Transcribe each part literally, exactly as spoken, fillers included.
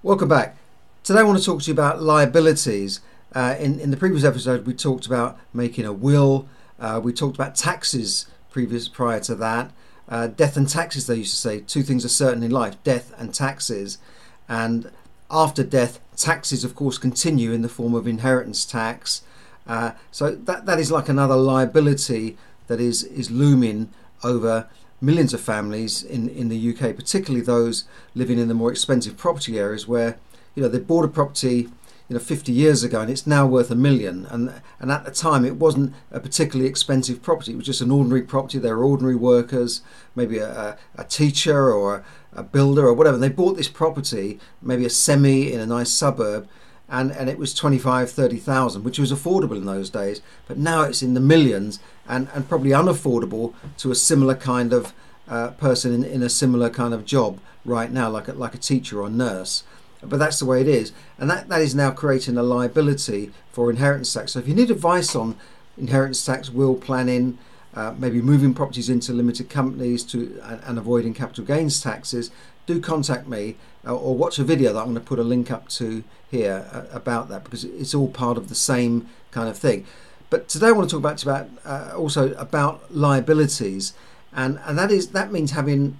Welcome back. Today I want to talk to you about liabilities. Uh, in, in the previous episode we talked about making a will, uh, we talked about taxes previous prior to that, uh, death and taxes they used to say, two things are certain in life, death and taxes. And after death, taxes of course continue in the form of inheritance tax. Uh, so that, that is like another liability that is, is looming over millions of families in, in the U K, particularly those living in the more expensive property areas where, you know, they bought a property, you know, fifty years ago and it's now worth a million. And and at the time it wasn't a particularly expensive property. It was just an ordinary property. They were ordinary workers, maybe a, a, a teacher or a, a builder or whatever. And they bought this property, maybe a semi in a nice suburb, and, and it was twenty-five, thirty thousand, which was affordable in those days. But now it's in the millions and, and probably unaffordable to a similar kind of uh, person in, in a similar kind of job right now, like a, like a teacher or nurse. But that's the way it is. And that, that is now creating a liability for inheritance tax. So if you need advice on inheritance tax, will planning, uh, maybe moving properties into limited companies to and, and avoiding capital gains taxes, do contact me uh, or watch a video that I'm going to put a link up to here uh, about that, because it's all part of the same kind of thing. But today I want to talk about about uh, also about liabilities, and and that is that means having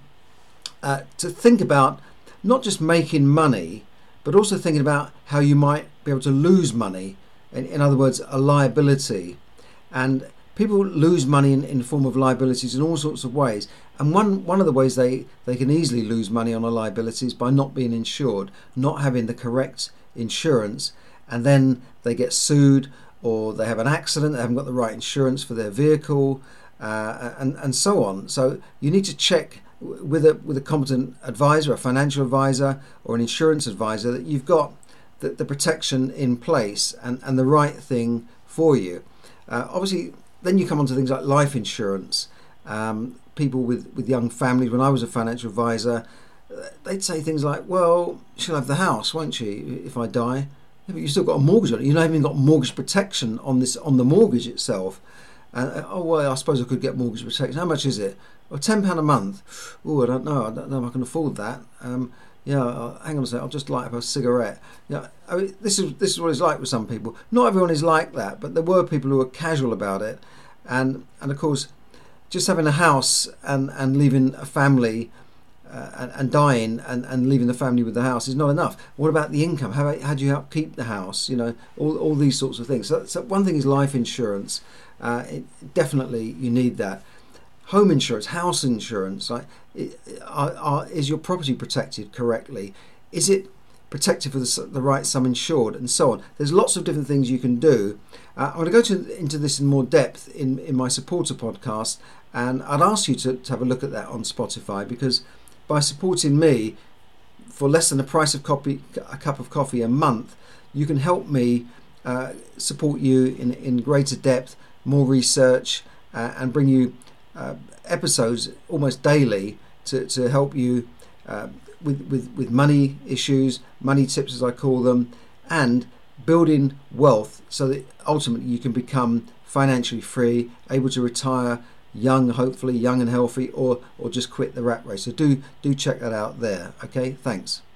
uh, to think about not just making money, but also thinking about how you might be able to lose money. In, in other words, a liability. And people lose money in, in the form of liabilities in all sorts of ways. And one, one of the ways they, they can easily lose money on a liability is by not being insured, not having the correct insurance, and then they get sued, or they have an accident, they haven't got the right insurance for their vehicle, uh, and, and so on. So you need to check with a with a competent advisor, a financial advisor or an insurance advisor, that you've got the, the protection in place and, and the right thing for you. Uh, obviously, then you come on to things like life insurance. Um, people with, with young families, when I was a financial advisor, they'd say things like, well, she'll have the house, won't she, if I die? Yeah, but you've still got a mortgage on it. You've not even got mortgage protection on this on the mortgage itself. And oh, well, I suppose I could get mortgage protection. How much is it? Well, ten pounds a month. Oh, I don't know. I don't know if I can afford that. Um, yeah, uh, hang on a second. I'll just light up a cigarette. Yeah, I mean, this is this is what it's like with some people. Not everyone is like that, but there were people who were casual about it, and and of course, just having a house and and leaving a family. Uh, and, and dying and, and leaving the family with the house is not enough. What about the income? How, how do you upkeep the house? You know, all, all these sorts of things. So, so one thing is life insurance. Uh, it, definitely you need that. Home insurance, house insurance. Like, it, are, are, is your property protected correctly? Is it protected for the, the right sum insured, and so on? There's lots of different things you can do. Uh, I'm going to go to, into this in more depth in, in my supporter podcast, and I'd ask you to, to have a look at that on Spotify, because by supporting me for less than the price of copy, a cup of coffee a month, you can help me uh, support you in, in greater depth, more research, uh, and bring you uh, episodes almost daily to, to help you uh, with, with, with money issues, money tips as I call them, and building wealth so that ultimately you can become financially free, able to retire young, hopefully young and healthy, or or just quit the rat race. So do do check that out there. Okay, thanks.